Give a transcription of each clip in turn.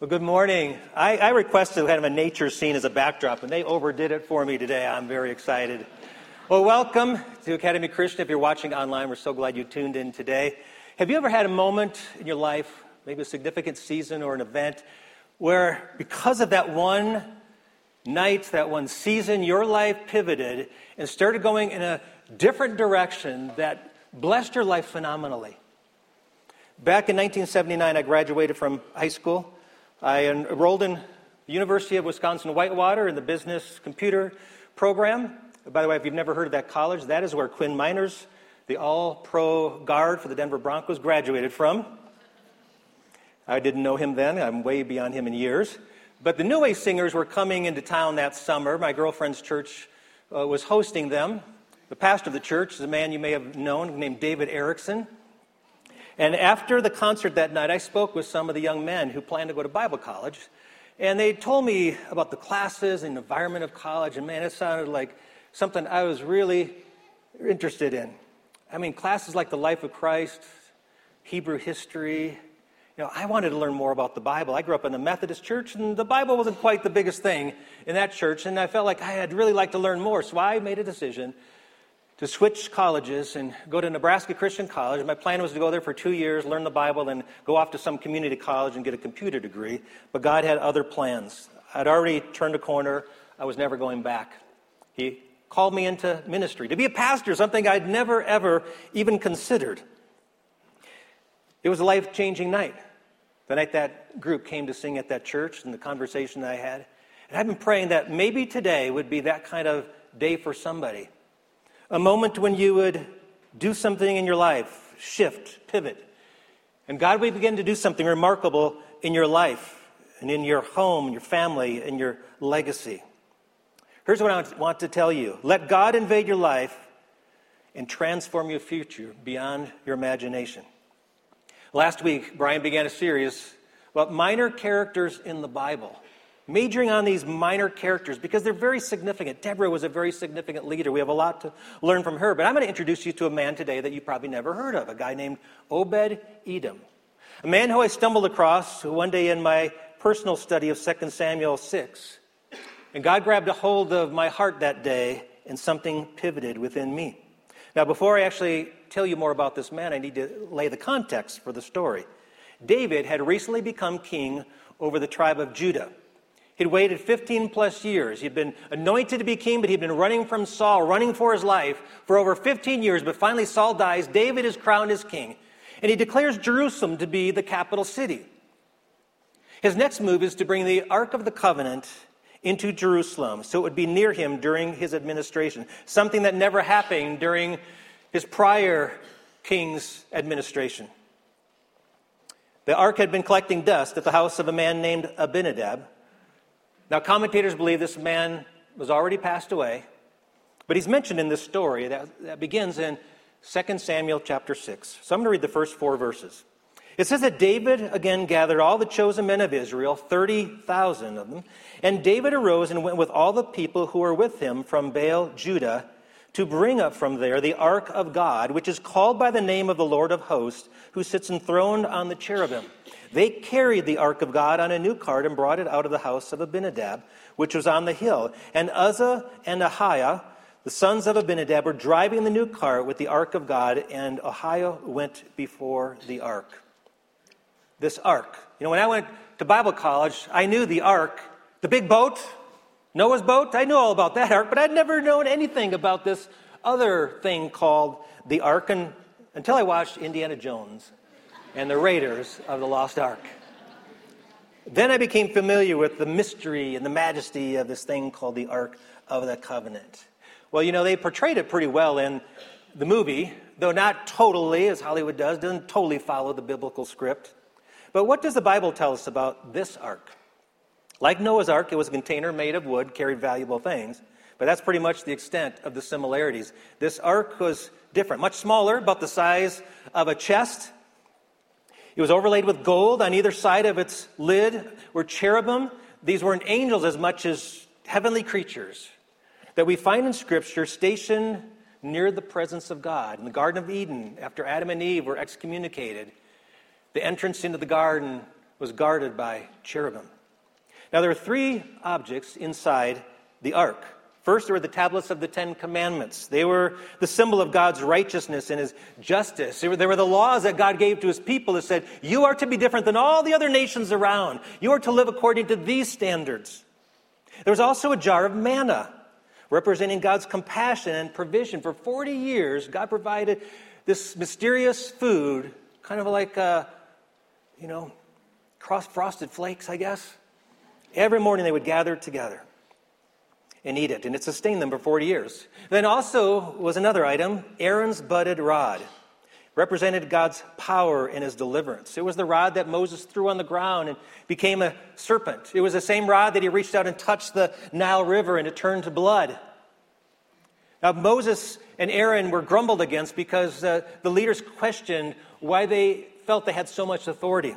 Well, good morning. I requested kind of a nature scene as a backdrop, and they overdid it for me today. I'm very excited. Well, welcome to Academy Christian. If you're watching online, we're so glad you tuned in today. Have you ever had a moment in your life, maybe a significant season or an event, where because of that one night, that one season, your life pivoted and started going in a different direction that blessed your life phenomenally? Back in 1979, I graduated from high school. I enrolled in the University of Wisconsin-Whitewater in the business computer program. By the way, if you've never heard of that college, that is where Quinn Miners, the all-pro guard for the Denver Broncos, graduated from. I didn't know him then. I'm way beyond him in years. But the New Way Singers were coming into town that summer. My girlfriend's church was hosting them. The pastor of the church is a man you may have known named David Erickson. And after the concert that night, I spoke with some of the young men who planned to go to Bible college. And they told me about the classes and the environment of college. And man, it sounded like something I was really interested in. I mean, classes like the life of Christ, Hebrew history. You know, I wanted to learn more about the Bible. I grew up in a Methodist church, and the Bible wasn't quite the biggest thing in that church. And I felt like I'd really like to learn more. So I made a decision to switch colleges and go to Nebraska Christian College. My plan was to go there for 2 years, learn the Bible, and go off to some community college and get a computer degree. But God had other plans. I'd already turned a corner. I was never going back. He called me into ministry, to be a pastor, something I'd never, ever even considered. It was a life-changing night. The night that group came to sing at that church and the conversation I had. And I've been praying that maybe today would be that kind of day for somebody. A moment when you would do something in your life, shift, pivot. And God would begin to do something remarkable in your life and in your home, and your family, and your legacy. Here's what I want to tell you. Let God invade your life and transform your future beyond your imagination. Last week, Brian began a series about minor characters in the Bible. Majoring on these minor characters because they're very significant. Deborah was a very significant leader. We have a lot to learn from her. But I'm going to introduce you to a man today that you probably never heard of, a guy named Obed-Edom. A man who I stumbled across one day in my personal study of 2 Samuel 6. And God grabbed a hold of my heart that day, and something pivoted within me. Now, before I actually tell you more about this man, I need to lay the context for the story. David had recently become king over the tribe of Judah. He'd waited 15 plus years. He'd been anointed to be king, but he'd been running from Saul, running for his life for over 15 years. But finally Saul dies. David is crowned as king. And he declares Jerusalem to be the capital city. His next move is to bring the Ark of the Covenant into Jerusalem, so it would be near him during his administration. Something that never happened during his prior king's administration. The Ark had been collecting dust at the house of a man named Abinadab. Now, commentators believe this man was already passed away, but he's mentioned in this story that begins in 2 Samuel chapter 6. So I'm going to read the first 4 verses. It says that David again gathered all the chosen men of Israel, 30,000 of them, and David arose and went with all the people who were with him from Baal, Judah, to bring up from there the ark of God, which is called by the name of the Lord of hosts, who sits enthroned on the cherubim. They carried the ark of God on a new cart and brought it out of the house of Abinadab, which was on the hill. And Uzzah and Ahiah, the sons of Abinadab, were driving the new cart with the ark of God, and Ahiah went before the ark. This ark. You know, when I went to Bible college, I knew the ark, the big boat, Noah's boat. I knew all about that ark, but I'd never known anything about this other thing called the ark until I watched Indiana Jones and the Raiders of the Lost Ark. Then I became familiar with the mystery and the majesty of this thing called the Ark of the Covenant. Well, you know, they portrayed it pretty well in the movie, though not totally, as Hollywood does, doesn't totally follow the biblical script. But what does the Bible tell us about this ark? Like Noah's Ark, it was a container made of wood, carried valuable things, but that's pretty much the extent of the similarities. This ark was different, much smaller, about the size of a chest. It was overlaid with gold. On either side of its lid were cherubim. These weren't angels as much as heavenly creatures that we find in Scripture stationed near the presence of God. In the Garden of Eden, after Adam and Eve were excommunicated, the entrance into the garden was guarded by cherubim. Now, there were three objects inside the ark. First, there were the tablets of the Ten Commandments. They were the symbol of God's righteousness and his justice. They were the laws that God gave to his people that said, you are to be different than all the other nations around. You are to live according to these standards. There was also a jar of manna, representing God's compassion and provision. For 40 years, God provided this mysterious food, kind of like, frosted flakes, I guess. Every morning they would gather together and eat it, and it sustained them for 40 years. Then also was another item, Aaron's budded rod. Represented God's power and his deliverance. It was the rod that Moses threw on the ground and became a serpent. It was the same rod that he reached out and touched the Nile River and it turned to blood. Now, Moses and Aaron were grumbled against because the leaders questioned why they felt they had so much authority.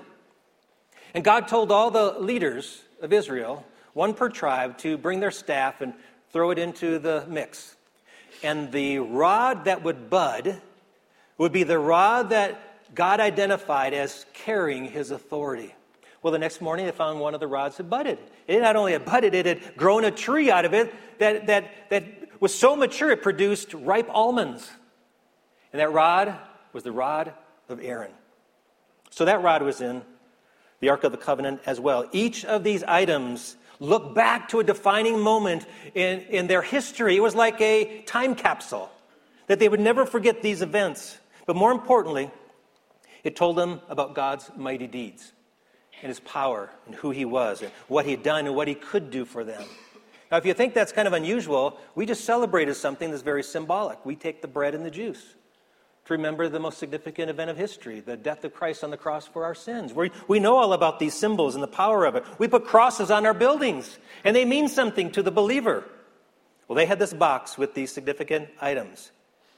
And God told all the leaders of Israel, one per tribe, to bring their staff and throw it into the mix. And the rod that would bud would be the rod that God identified as carrying his authority. Well, the next morning they found one of the rods had budded. It not only had budded, it had grown a tree out of it that was so mature it produced ripe almonds. And that rod was the rod of Aaron. So that rod was in the Ark of the Covenant as well. Each of these items look back to a defining moment in their history. It was like a time capsule, that they would never forget these events. But more importantly, it told them about God's mighty deeds and his power and who he was and what he had done and what he could do for them. Now, if you think that's kind of unusual, we just celebrated something that's very symbolic. We take the bread and the juice to remember the most significant event of history, the death of Christ on the cross for our sins. We know all about these symbols and the power of it. We put crosses on our buildings, and they mean something to the believer. Well, they had this box with these significant items.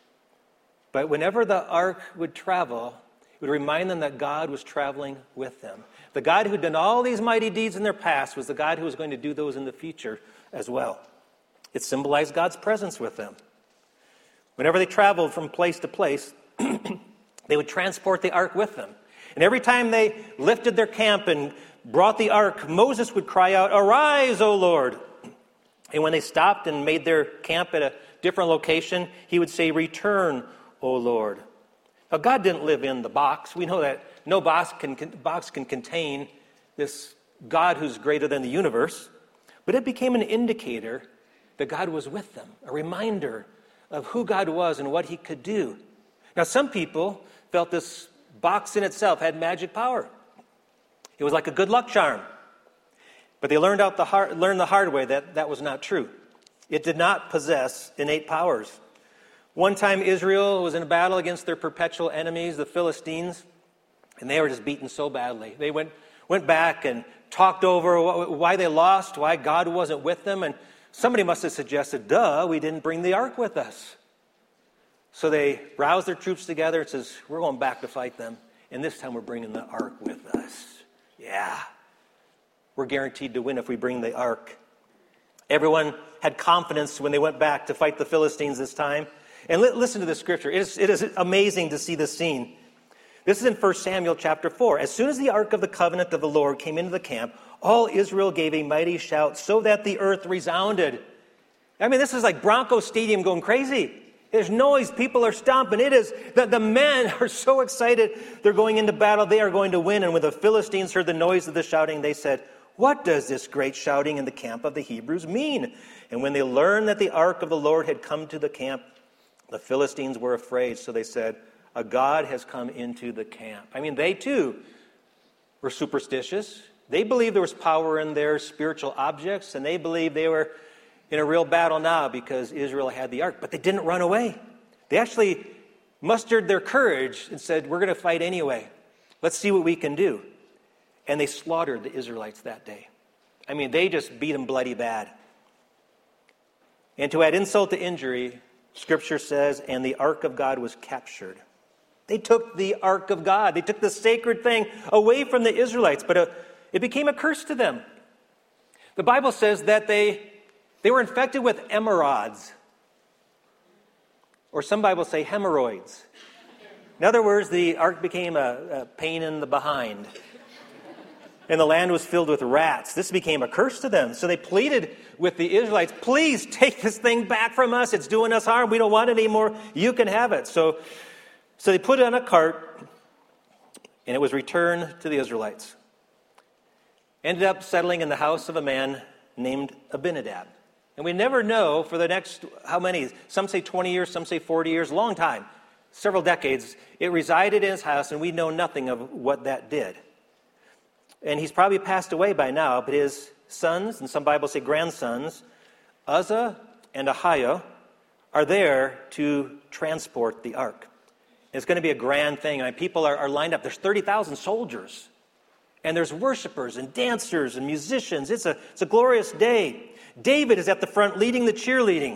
But whenever the ark would travel, it would remind them that God was traveling with them. The God who had done all these mighty deeds in their past was the God who was going to do those in the future as well. It symbolized God's presence with them. Whenever they traveled from place to place, they would transport the ark with them. And every time they lifted their camp and brought the ark, Moses would cry out, "Arise, O Lord!" And when they stopped and made their camp at a different location, he would say, "Return, O Lord." Now, God didn't live in the box. We know that no box can contain this God who's greater than the universe. But it became an indicator that God was with them, a reminder of who God was and what he could do. Now, some people felt this box in itself had magic power. It was like a good luck charm. But they learned the hard way that that was not true. It did not possess innate powers. One time Israel was in a battle against their perpetual enemies, the Philistines, and they were just beaten so badly. They went back and talked over why they lost, why God wasn't with them, and somebody must have suggested, we didn't bring the ark with us. So they roused their troops together and says, we're going back to fight them, and this time we're bringing the ark with us. Yeah, we're guaranteed to win if we bring the ark. Everyone had confidence when they went back to fight the Philistines this time. And listen to this scripture. It is amazing to see this scene. This is in 1 Samuel chapter 4. As soon as the ark of the covenant of the Lord came into the camp, all Israel gave a mighty shout so that the earth resounded. I mean, this is like Bronco Stadium going crazy. There's noise. People are stomping. It is the men are so excited. They're going into battle. They are going to win. And when the Philistines heard the noise of the shouting, they said, "What does this great shouting in the camp of the Hebrews mean?" And when they learned that the ark of the Lord had come to the camp, the Philistines were afraid. So they said, "A god has come into the camp." I mean, they too were superstitious. They believed there was power in their spiritual objects, and they believed they were in a real battle now because Israel had the ark. But they didn't run away. They actually mustered their courage and said, we're going to fight anyway. Let's see what we can do. And they slaughtered the Israelites that day. I mean, they just beat them bloody bad. And to add insult to injury, Scripture says, and the ark of God was captured. They took the ark of God. They took the sacred thing away from the Israelites, but it became a curse to them. The Bible says that they were infected with emerods, or some Bibles say hemorrhoids. In other words, the ark became a pain in the behind. and the land was filled with rats. This became a curse to them. So they pleaded with the Israelites, please take this thing back from us. It's doing us harm. We don't want it anymore. You can have it. So they put it on a cart, and it was returned to the Israelites. Ended up settling in the house of a man named Abinadab. And we never know for the next, how many? Some say 20 years, some say 40 years, long time, several decades. It resided in his house, and we know nothing of what that did. And he's probably passed away by now, but his sons, and some Bibles say grandsons, Uzzah and Ahiah, are there to transport the ark. It's going to be a grand thing. I mean, people are lined up. There's 30,000 soldiers. And there's worshipers and dancers and musicians. It's a glorious day. David is at the front leading the cheerleading.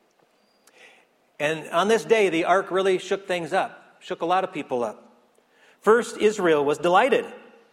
And on this day, the ark really shook things up, shook a lot of people up. First, Israel was delighted.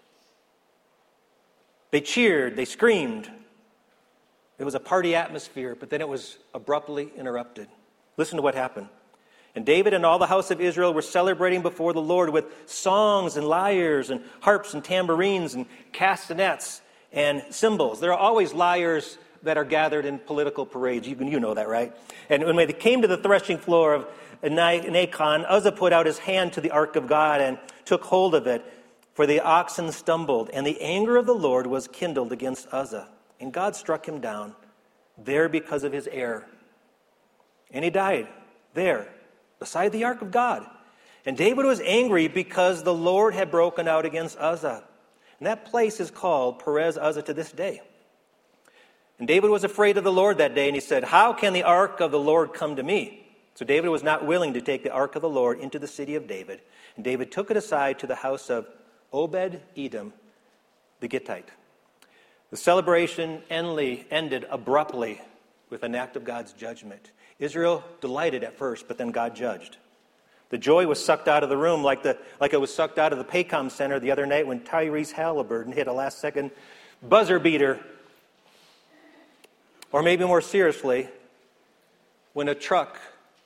They cheered, they screamed. It was a party atmosphere, but then it was abruptly interrupted. Listen to what happened. And David and all the house of Israel were celebrating before the Lord with songs and lyres and harps and tambourines and castanets and cymbals. There are always lyres that are gathered in political parades. You know that, right? And when they came to the threshing floor of Nacon, Uzzah put out his hand to the ark of God and took hold of it, for the oxen stumbled, and the anger of the Lord was kindled against Uzzah. And God struck him down there because of his error. And he died there, beside the ark of God. And David was angry because the Lord had broken out against Uzzah. And that place is called Perez Uzzah to this day. And David was afraid of the Lord that day, and he said, how can the ark of the Lord come to me? So David was not willing to take the ark of the Lord into the city of David. And David took it aside to the house of Obed-Edom, the Gittite. The celebration ended abruptly with an act of God's judgment. Israel delighted at first, but then God judged. The joy was sucked out of the room like it was sucked out of the Paycom Center the other night when Tyrese Halliburton hit a last-second buzzer beater. Or maybe more seriously, when a truck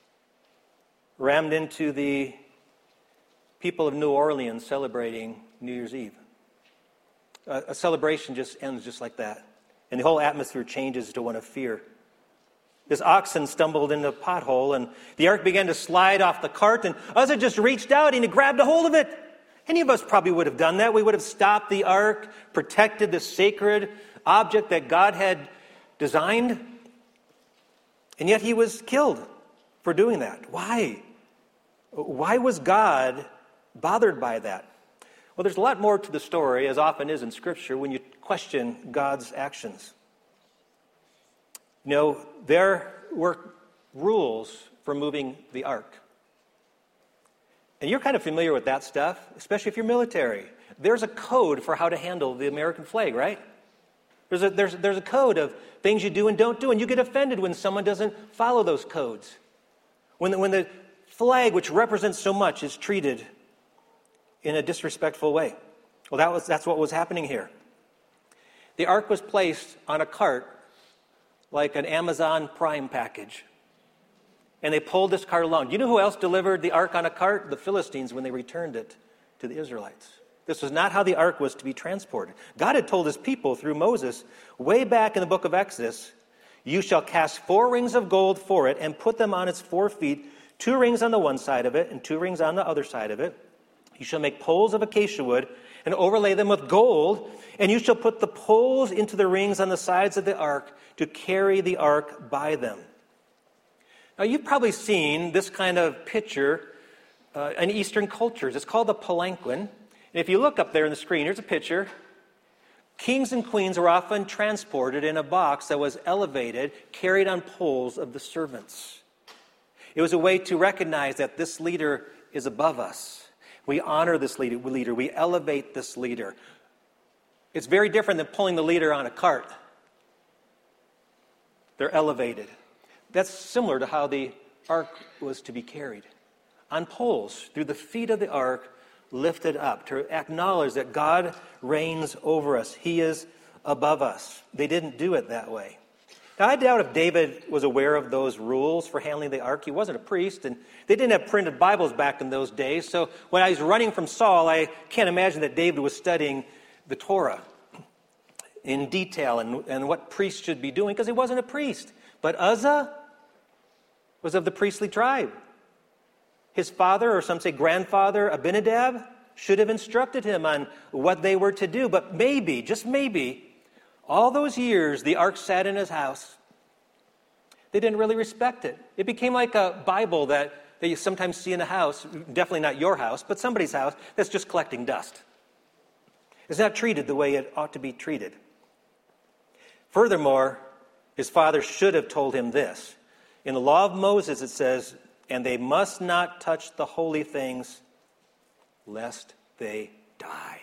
rammed into the people of New Orleans celebrating New Year's Eve. A celebration just ends just like that. And the whole atmosphere changes to one of fear. This oxen stumbled into a pothole, and the ark began to slide off the cart, and Uzzah just reached out and he grabbed a hold of it. Any of us probably would have done that. We would have stopped the ark, protected the sacred object that God had designed. And yet he was killed for doing that. Why? Why was God bothered by that? Well, there's a lot more to the story, as often is in Scripture, when you question God's actions. You know, there were rules for moving the ark. And you're kind of familiar with that stuff, especially if you're military. There's a code for how to handle the American flag, right? There's a code of things you do and don't do, and you get offended when someone doesn't follow those codes. When the flag, which represents so much, is treated in a disrespectful way. Well, that's what was happening here. The ark was placed on a cart like an Amazon Prime package. And they pulled this cart along. Do you know who else delivered the ark on a cart? The Philistines, when they returned it to the Israelites. This was not how the ark was to be transported. God had told his people through Moses, way back in the book of Exodus, you shall cast 4 rings of gold for it and put them on its 4 feet, 2 rings on the one side of it and 2 rings on the other side of it. You shall make poles of acacia wood and overlay them with gold, and you shall put the poles into the rings on the sides of the ark to carry the ark by them. Now, you've probably seen this kind of picture in Eastern cultures. It's called the palanquin. And if you look up there on the screen, here's a picture. Kings and queens were often transported in a box that was elevated, carried on poles of the servants. It was a way to recognize that this leader is above us. We honor this leader. We elevate this leader. It's very different than pulling the leader on a cart. They're elevated. That's similar to how the ark was to be carried. On poles, through the feet of the ark, lifted up, to acknowledge that God reigns over us. He is above us. They didn't do it that way. Now, I doubt if David was aware of those rules for handling the ark. He wasn't a priest, and they didn't have printed Bibles back in those days. So when I was running from Saul, I can't imagine that David was studying the Torah. in detail and what priests should be doing because he wasn't a priest. But Uzzah was of the priestly tribe. His father, or some say grandfather, Abinadab, should have instructed him on what they were to do. But maybe, just maybe, all those years the ark sat in his house, they didn't really respect it. It became like a Bible that you sometimes see in a house, definitely not your house, but somebody's house, that's just collecting dust. It's not treated the way it ought to be treated. Furthermore, his father should have told him this. In the law of Moses it says, and they must not touch the holy things lest they die.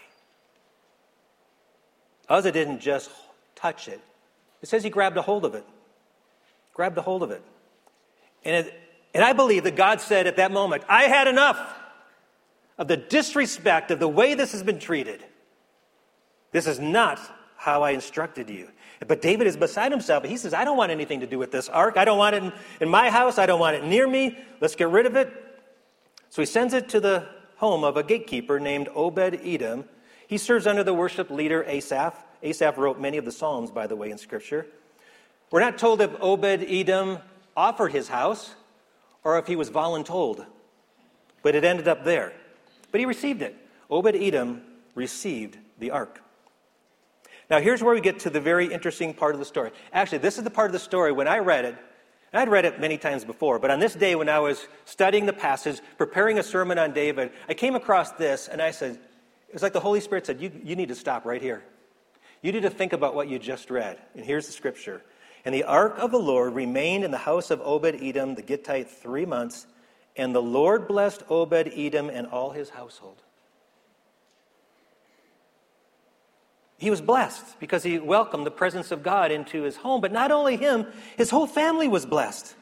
Uzzah didn't just touch it. It says he grabbed a hold of it. Grabbed a hold of it. And I believe that God said at that moment, I had enough of the disrespect of the way this has been treated. This is not how I instructed you. But David is beside himself. He says, I don't want anything to do with this ark. I don't want it in my house. I don't want it near me. Let's get rid of it. So he sends it to the home of a gatekeeper named Obed-Edom. He serves under the worship leader Asaph. Asaph wrote many of the Psalms, by the way, in Scripture. We're not told if Obed-Edom offered his house or if he was voluntold. But it ended up there. But he received it. Obed-Edom received the ark. Now, here's where we get to the very interesting part of the story. Actually, this is the part of the story when I read it, and I'd read it many times before, but on this day when I was studying the passage, preparing a sermon on David, I came across this, and I said, it was like the Holy Spirit said, you need to stop right here. You need to think about what you just read. And here's the scripture. And the ark of the Lord remained in the house of Obed-Edom the Gittite 3 months, and the Lord blessed Obed-Edom and all his household. He was blessed because he welcomed the presence of God into his home. But not only him, his whole family was blessed.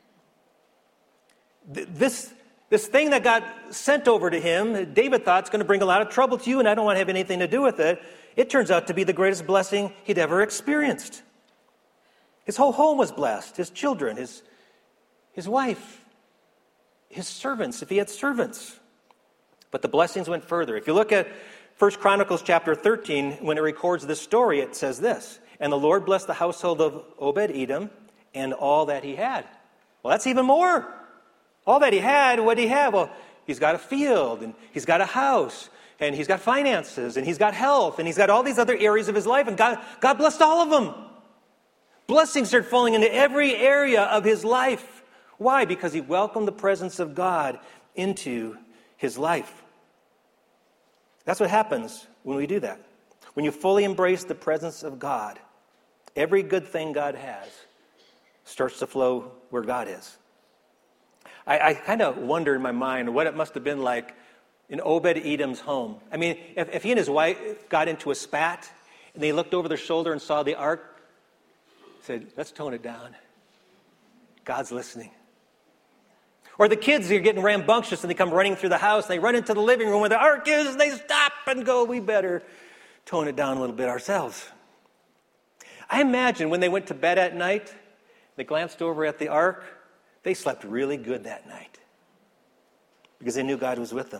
This thing that got sent over to him, David thought it's going to bring a lot of trouble to you and I don't want to have anything to do with it. It turns out to be the greatest blessing he'd ever experienced. His whole home was blessed. His children, his wife, his servants, if he had servants. But the blessings went further. If you look at 1 Chronicles chapter 13, when it records this story, it says this, and the Lord blessed the household of Obed-Edom and all that he had. Well, that's even more. All that he had, what did he have? Well, he's got a field, and he's got a house, and he's got finances, and he's got health, and he's got all these other areas of his life, and God blessed all of them. Blessings started falling into every area of his life. Why? Because he welcomed the presence of God into his life. That's what happens when we do that. When you fully embrace the presence of God, every good thing God has starts to flow where God is. I kind of wonder in my mind what it must have been like in Obed-Edom's home. I mean, if he and his wife got into a spat and they looked over their shoulder and saw the ark, said, let's tone it down. God's listening. Or the kids are getting rambunctious and they come running through the house and they run into the living room where the ark is and they stop and go, we better tone it down a little bit ourselves. I imagine when they went to bed at night, they glanced over at the ark, they slept really good that night because they knew God was with them.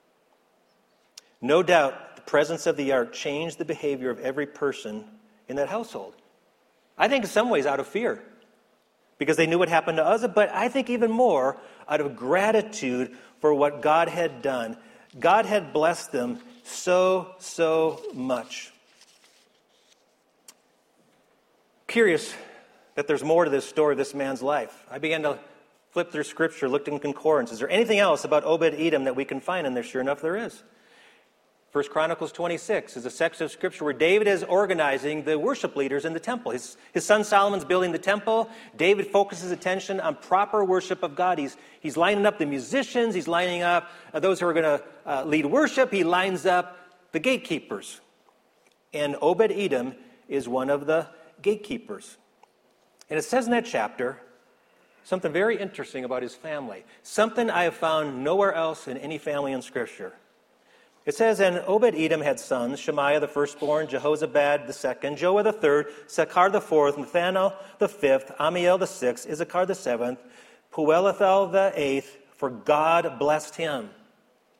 No doubt the presence of the ark changed the behavior of every person in that household. I think in some ways out of fear, because they knew what happened to Uzzah, but I think even more out of gratitude for what God had done. God had blessed them so much. Curious that there's more to this story of this man's life. I began to flip through Scripture, looked in concordance. Is there anything else about Obed-Edom that we can find in there? Sure enough, there is. 1 Chronicles 26 is a section of Scripture where David is organizing the worship leaders in the temple. His son Solomon's building the temple. David focuses attention on proper worship of God. He's lining up the musicians. He's lining up those who are going to lead worship. He lines up the gatekeepers. And Obed-Edom is one of the gatekeepers. And it says in that chapter something very interesting about his family. Something I have found nowhere else in any family in Scripture. It says, and Obed-Edom had sons, Shemaiah the firstborn, Jehozabad the second, Joah the third, Sakkar the fourth, Nathanael the fifth, Amiel the sixth, Issachar the seventh, Puelethel the eighth, for God blessed him.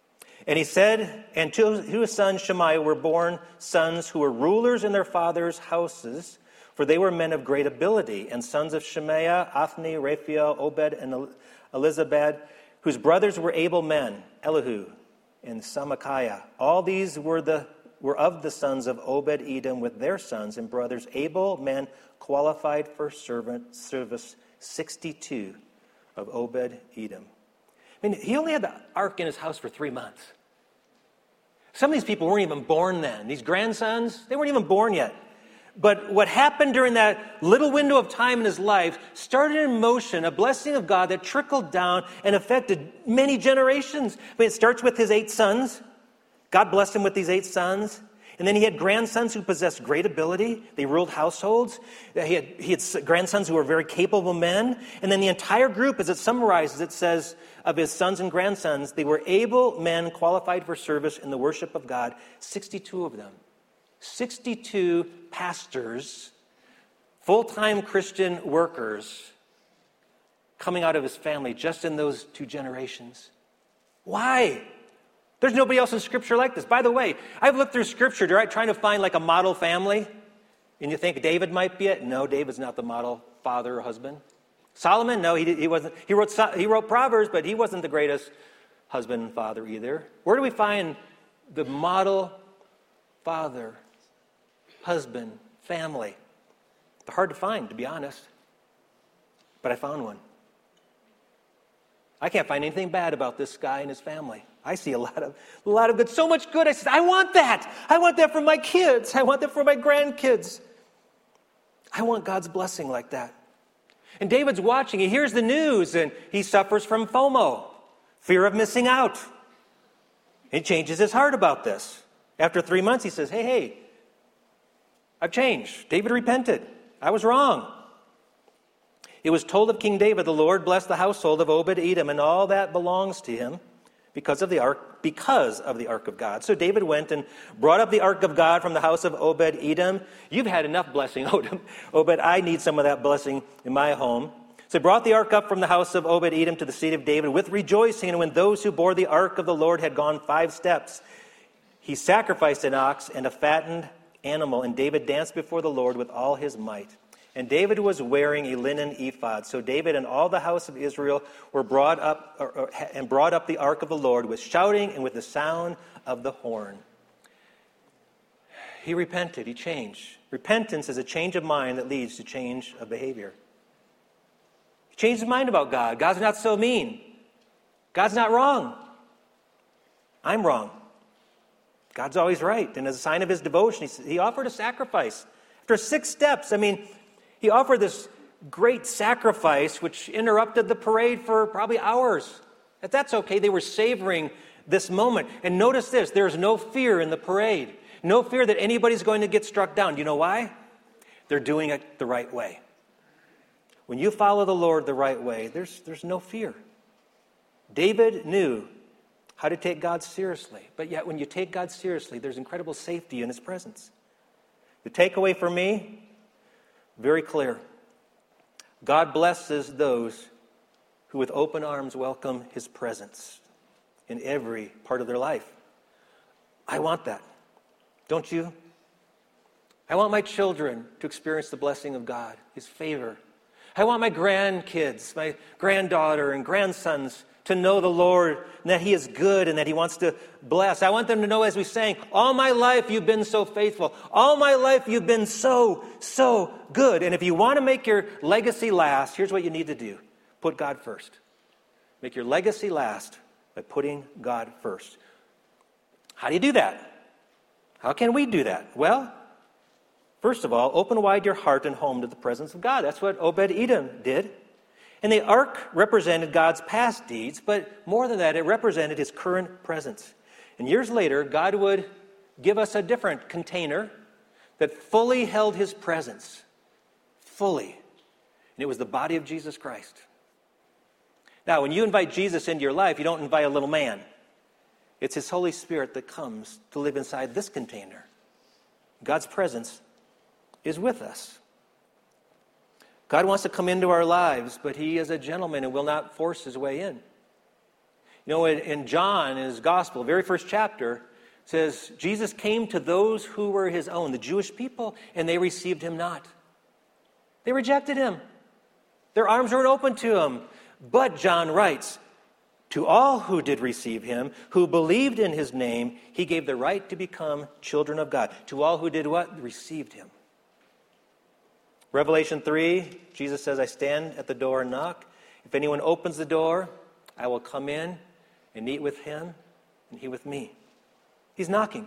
And he said, and to his son Shemaiah were born sons who were rulers in their father's houses, for they were men of great ability, and sons of Shemaiah, Othni, Raphael, Obed, and Elizabad, whose brothers were able men, Elihu and Samachiah. All these were of the sons of Obed-Edom with their sons and brothers, able men qualified for service, 62 of Obed-Edom. I mean, he only had the ark in his house for 3 months. Some of these people weren't even born then. These grandsons, they weren't even born yet. But what happened during that little window of time in his life started in motion a blessing of God that trickled down and affected many generations. I mean, it starts with his 8 sons. God blessed him with these 8 sons. And then he had grandsons who possessed great ability. They ruled households. He had grandsons who were very capable men. And then the entire group, as it summarizes, it says of his sons and grandsons, they were able men qualified for service in the worship of God. 62 of them. 62 pastors, full-time Christian workers coming out of his family just in those 2 generations. Why? There's nobody else in Scripture like this. By the way, I've looked through Scripture trying to find like a model family. And you think David might be it? No, David's not the model father or husband. Solomon? No, he wasn't. He wrote Proverbs, but he wasn't the greatest husband and father either. Where do we find the model father, husband, family? They're hard to find, to be honest. But I found one. I can't find anything bad about this guy and his family. I see a lot of good, so much good. I said, I want that. I want that for my kids. I want that for my grandkids. I want God's blessing like that. And David's watching. He hears the news, and he suffers from FOMO, fear of missing out. He changes his heart about this. After 3 months, he says, hey, I've changed. David repented. I was wrong. It was told of King David, the Lord blessed the household of Obed-Edom and all that belongs to him because of the ark of God. So David went and brought up the ark of God from the house of Obed-Edom. You've had enough blessing, Obed. I need some of that blessing in my home. So he brought the ark up from the house of Obed-Edom to the seat of David with rejoicing. And when those who bore the ark of the Lord had gone 5 steps, he sacrificed an ox and a fattened animal. And David danced before the Lord with all his might. And David was wearing a linen ephod. So David and all the house of Israel were brought up the ark of the Lord with shouting and with the sound of the horn. He repented. He changed. Repentance is a change of mind that leads to change of behavior. He changed his mind about God. God's not so mean. God's not wrong. I'm wrong. God's always right. And as a sign of his devotion, he offered a sacrifice. After 6 steps, he offered this great sacrifice, which interrupted the parade for probably hours. But that's okay. They were savoring this moment. And notice this. There's no fear in the parade. No fear that anybody's going to get struck down. Do you know why? They're doing it the right way. When you follow the Lord the right way, there's no fear. David knew how to take God seriously. But yet when you take God seriously, there's incredible safety in his presence. The takeaway for me, very clear. God blesses those who with open arms welcome his presence in every part of their life. I want that. Don't you? I want my children to experience the blessing of God, his favor. I want my grandkids, my granddaughter and grandsons to know the Lord and that he is good and that he wants to bless. I want them to know, as we sang, all my life you've been so faithful. All my life you've been so, so good. And if you want to make your legacy last, here's what you need to do. Put God first. Make your legacy last by putting God first. How do you do that? How can we do that? Well, first of all, open wide your heart and home to the presence of God. That's what Obed-Edom did. And the ark represented God's past deeds, but more than that, it represented his current presence. And years later, God would give us a different container that fully held his presence. Fully. And it was the body of Jesus Christ. Now, when you invite Jesus into your life, you don't invite a little man. It's his Holy Spirit that comes to live inside this container. God's presence is with us. God wants to come into our lives, but he is a gentleman and will not force his way in. You know, in John, in his gospel, very first chapter, says, Jesus came to those who were his own, the Jewish people, and they received him not. They rejected him. Their arms weren't open to him. But John writes, to all who did receive him, who believed in his name, he gave the right to become children of God. To all who did what? Received him. Revelation 3, Jesus says, I stand at the door and knock. If anyone opens the door, I will come in and eat with him and he with me. He's knocking.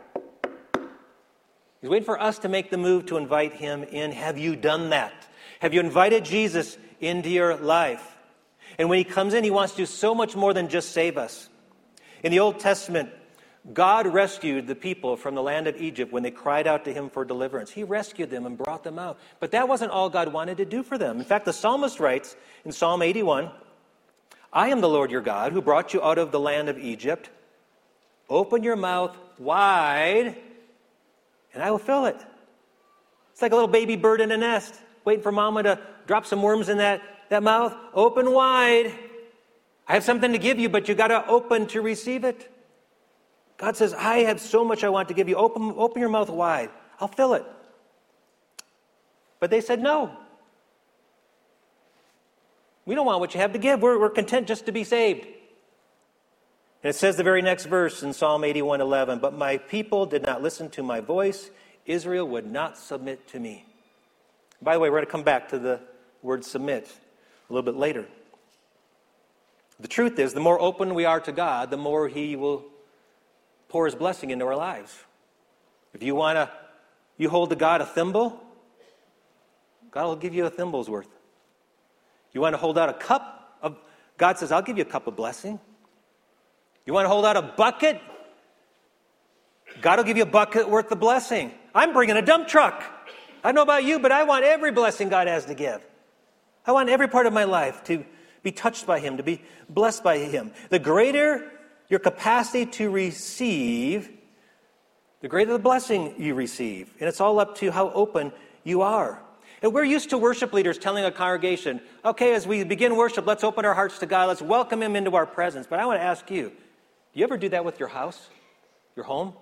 He's waiting for us to make the move to invite him in. Have you done that? Have you invited Jesus into your life? And when he comes in, he wants to do so much more than just save us. In the Old Testament, God rescued the people from the land of Egypt when they cried out to him for deliverance. He rescued them and brought them out. But that wasn't all God wanted to do for them. In fact, the psalmist writes in Psalm 81, I am the Lord your God who brought you out of the land of Egypt. Open your mouth wide, and I will fill it. It's like a little baby bird in a nest, waiting for mama to drop some worms in that mouth. Open wide. I have something to give you, but you got to open to receive it. God says, I have so much I want to give you. Open your mouth wide. I'll fill it. But they said no. We don't want what you have to give. We're content just to be saved. And it says the very next verse in Psalm 81:11, but my people did not listen to my voice. Israel would not submit to me. By the way, we're going to come back to the word submit a little bit later. The truth is, the more open we are to God, the more he will pour his blessing into our lives. If you hold to God a thimble, God will give you a thimble's worth. You want to hold out a cup of, God says, I'll give you a cup of blessing. You want to hold out a bucket? God will give you a bucket worth of blessing. I'm bringing a dump truck. I don't know about you, but I want every blessing God has to give. I want every part of my life to be touched by him, to be blessed by him. The greater your capacity to receive, the greater the blessing you receive. And it's all up to how open you are. And we're used to worship leaders telling a congregation, okay, as we begin worship, let's open our hearts to God. Let's welcome him into our presence. But I want to ask you, do you ever do that with your house, your home?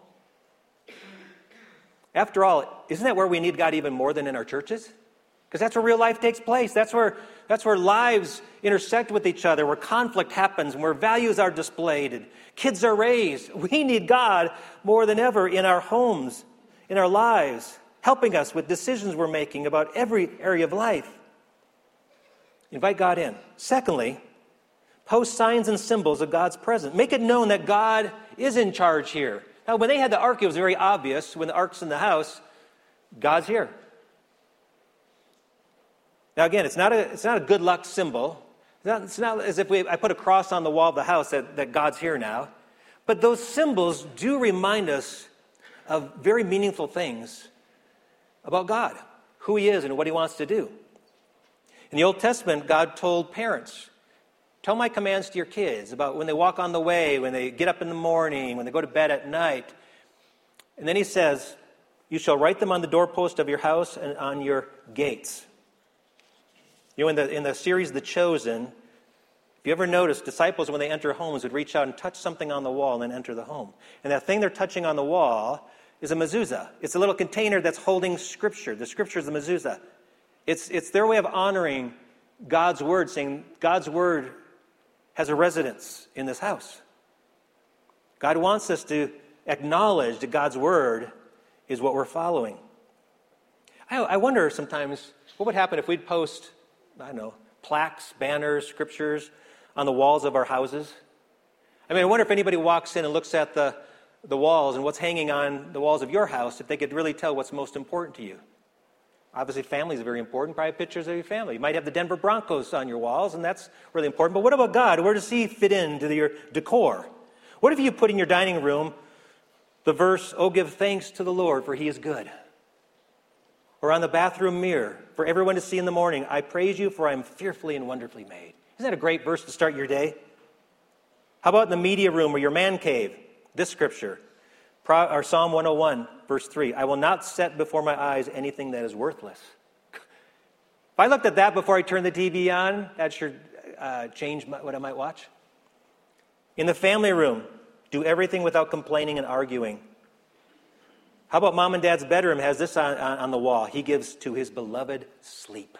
After all, isn't that where we need God even more than in our churches? Because that's where real life takes place. That's where lives intersect with each other, where conflict happens, and where values are displayed, and kids are raised. We need God more than ever in our homes, in our lives, helping us with decisions we're making about every area of life. Invite God in. Secondly, post signs and symbols of God's presence. Make it known that God is in charge here. Now, when they had the ark, it was very obvious. When the ark's in the house, God's here. Now, again, it's not a good luck symbol. It's not as if I put a cross on the wall of the house that God's here now. But those symbols do remind us of very meaningful things about God, who he is and what he wants to do. In the Old Testament, God told parents, tell my commands to your kids about when they walk on the way, when they get up in the morning, when they go to bed at night. And then he says, you shall write them on the doorpost of your house and on your gates. You know, in the series The Chosen, if you ever notice, disciples, when they enter homes, would reach out and touch something on the wall and then enter the home. And that thing they're touching on the wall is a mezuzah. It's a little container that's holding Scripture. The Scripture is the mezuzah. It's their way of honoring God's Word, saying God's Word has a residence in this house. God wants us to acknowledge that God's Word is what we're following. I wonder sometimes what would happen if we'd post, plaques, banners, scriptures on the walls of our houses. I wonder if anybody walks in and looks at the walls and what's hanging on the walls of your house, if they could really tell what's most important to you. Obviously, family is very important. Probably pictures of your family. You might have the Denver Broncos on your walls, and that's really important. But what about God? Where does he fit into your decor? What if you put in your dining room the verse, oh, give thanks to the Lord, for he is good? Or on the bathroom mirror, for everyone to see in the morning, I praise you, for I am fearfully and wonderfully made. Isn't that a great verse to start your day? How about in the media room or your man cave? This scripture, or Psalm 101, verse 3, I will not set before my eyes anything that is worthless. If I looked at that before I turned the TV on, that should change what I might watch. In the family room, do everything without complaining and arguing. How about mom and dad's bedroom has this on the wall? He gives to his beloved sleep.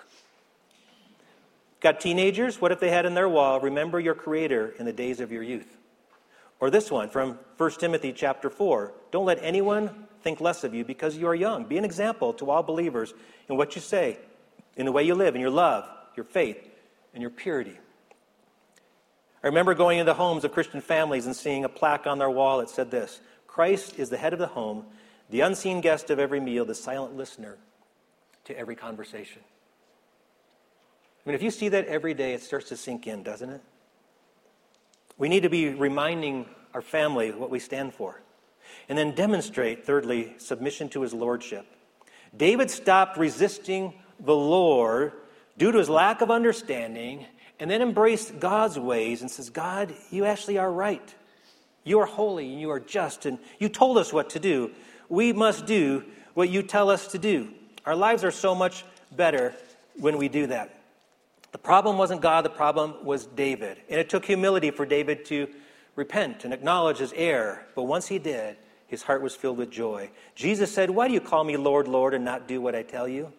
Got teenagers? What if they had in their wall, remember your Creator in the days of your youth? Or this one from 1 Timothy chapter 4. Don't let anyone think less of you because you are young. Be an example to all believers in what you say, in the way you live, in your love, your faith, and your purity. I remember going into homes of Christian families and seeing a plaque on their wall that said this: Christ is the head of the home, the unseen guest of every meal, the silent listener to every conversation. I mean, if you see that every day, it starts to sink in, doesn't it? We need to be reminding our family what we stand for. And then demonstrate, thirdly, submission to his lordship. David stopped resisting the Lord due to his lack of understanding and then embraced God's ways and says, God, you actually are right. You are holy and you are just, and you told us what to do. We must do what you tell us to do. Our lives are so much better when we do that. The problem wasn't God, the problem was David. And it took humility for David to repent and acknowledge his error. But once he did, his heart was filled with joy. Jesus said, why do you call me Lord, Lord, and not do what I tell you?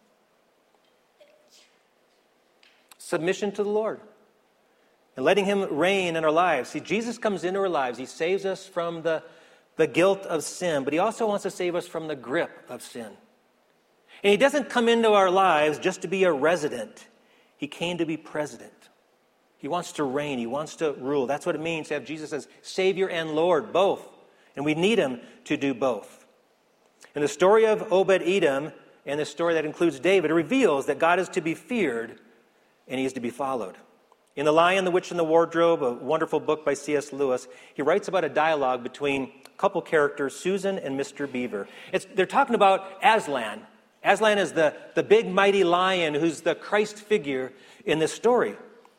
Submission to the Lord and letting him reign in our lives. See, Jesus comes into our lives. He saves us from the guilt of sin, but he also wants to save us from the grip of sin. And he doesn't come into our lives just to be a resident. He came to be president. He wants to reign. He wants to rule. That's what it means to have Jesus as Savior and Lord, both. And we need him to do both. In the story of Obed-Edom and the story that includes David, it reveals that God is to be feared and he is to be followed. In The Lion, the Witch, and the Wardrobe, a wonderful book by C.S. Lewis, he writes about a dialogue between a couple characters, Susan and Mr. Beaver. They're talking about Aslan. Aslan is the big, mighty lion who's the Christ figure in this story.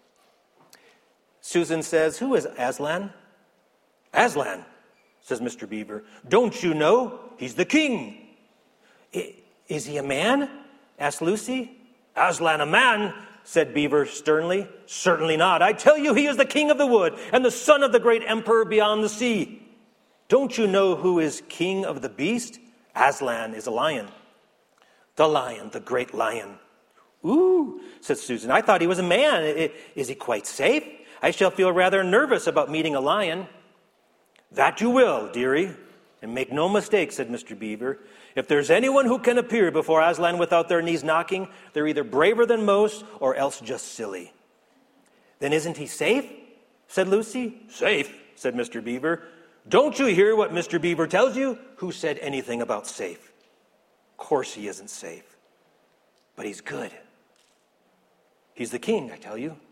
Susan says, who is Aslan? Aslan, says Mr. Beaver. Don't you know? He's the king. Is he a man? Asked Lucy. Aslan a man? Said Beaver sternly. Certainly not. I tell you, he is the king of the wood and the son of the great emperor beyond the sea. Don't you know who is king of the beast? Aslan is a lion. The lion, the great lion. Ooh, said Susan. I thought he was a man. Is he quite safe? I shall feel rather nervous about meeting a lion. That you will, dearie. And make no mistake, said Mr. Beaver. If there's anyone who can appear before Aslan without their knees knocking, they're either braver than most or else just silly. Then isn't he safe? Said Lucy. Safe, said Mr. Beaver. Don't you hear what Mr. Beaver tells you? Who said anything about safe? Of course he isn't safe, but he's good. He's the king, I tell you.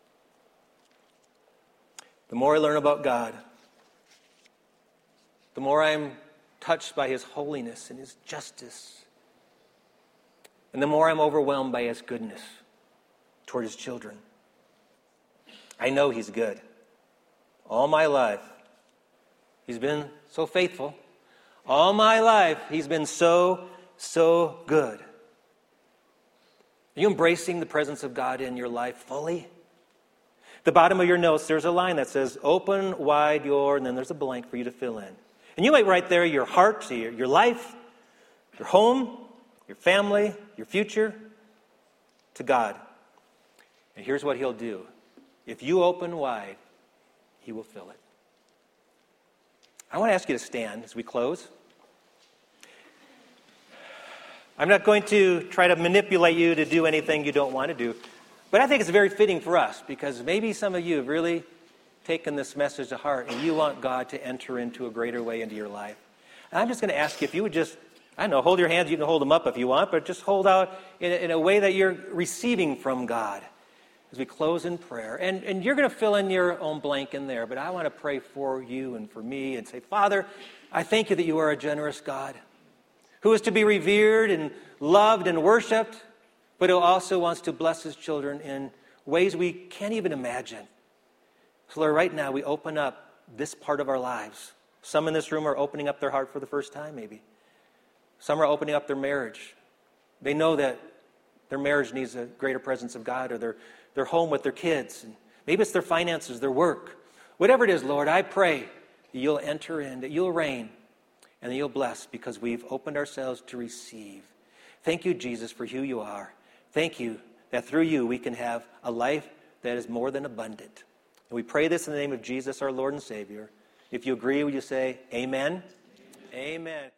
The more I learn about God, the more I'm touched by his holiness and his justice, and the more I'm overwhelmed by his goodness toward his children. I know he's good. All my life, he's been so faithful. All my life, he's been so good. Are you embracing the presence of God in your life fully? At the bottom of your notes, there's a line that says, open wide your, and then there's a blank for you to fill in. And you might write there your heart, your life, your home, your family, your future, to God. And here's what he'll do. If you open wide, he will fill it. I want to ask you to stand as we close. I'm not going to try to manipulate you to do anything you don't want to do, but I think it's very fitting for us because maybe some of you have really taken this message to heart and you want God to enter into a greater way into your life. And I'm just going to ask you if you would just, I don't know, hold your hands. You can hold them up if you want, but just hold out in a way that you're receiving from God as we close in prayer. And you're going to fill in your own blank in there, but I want to pray for you and for me and say, Father, I thank you that you are a generous God who is to be revered and loved and worshiped, but who also wants to bless his children in ways we can't even imagine. So Lord, right now we open up this part of our lives. Some in this room are opening up their heart for the first time, maybe. Some are opening up their marriage. They know that their marriage needs a greater presence of God, or their home with their kids. And maybe it's their finances, their work, Whatever it is, Lord, I pray that you'll enter in, that you'll reign, and that you'll bless because we've opened ourselves to receive. Thank you, Jesus, for who you are. Thank you that through you we can have a life that is more than abundant. And we pray this in the name of Jesus, our Lord and Savior. If you agree, will you say amen? Amen. Amen.